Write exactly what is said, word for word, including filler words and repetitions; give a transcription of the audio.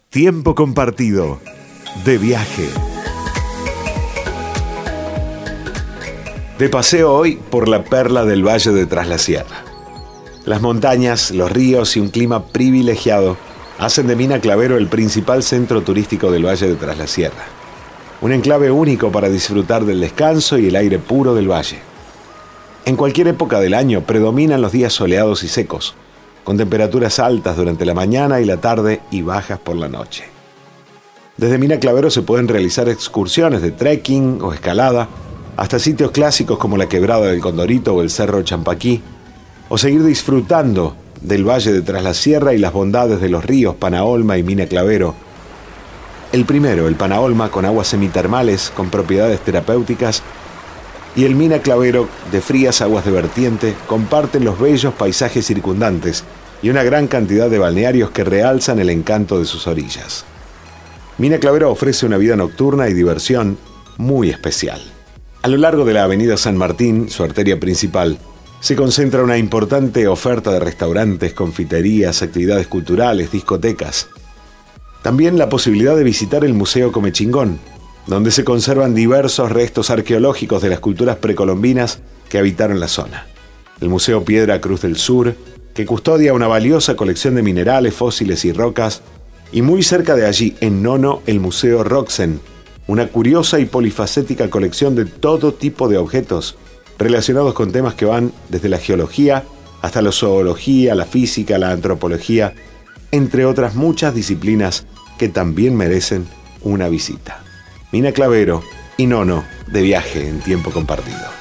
Tiempo compartido, de viaje. De paseo hoy por la perla del Valle de Tras la Sierra. Las montañas, los ríos y un clima privilegiado hacen de Mina Clavero el principal centro turístico del Valle de Tras la Sierra. Un enclave único para disfrutar del descanso y el aire puro del valle. En cualquier época del año predominan los días soleados y secos, con temperaturas altas durante la mañana y la tarde y bajas por la noche. Desde Mina Clavero se pueden realizar excursiones de trekking o escalada hasta sitios clásicos como la Quebrada del Condorito o el Cerro Champaquí, o seguir disfrutando del Valle de Tras la Sierra y las bondades de los ríos Panaolma y Mina Clavero. El primero, el Panaolma, con aguas semitermales con propiedades terapéuticas, y el Mina Clavero, de frías aguas de vertiente, comparten los bellos paisajes circundantes y una gran cantidad de balnearios que realzan el encanto de sus orillas. Mina Clavero ofrece una vida nocturna y diversión muy especial. A lo largo de la avenida San Martín, su arteria principal, se concentra una importante oferta de restaurantes, confiterías, actividades culturales, discotecas. También la posibilidad de visitar el Museo Comechingón, donde se conservan diversos restos arqueológicos de las culturas precolombinas que habitaron la zona. El Museo Piedra Cruz del Sur, que custodia una valiosa colección de minerales, fósiles y rocas, y muy cerca de allí, en Nono, el Museo Roxen, una curiosa y polifacética colección de todo tipo de objetos relacionados con temas que van desde la geología hasta la zoología, la física, la antropología, entre otras muchas disciplinas que también merecen una visita. Mina Clavero y Nono, de viaje en tiempo compartido.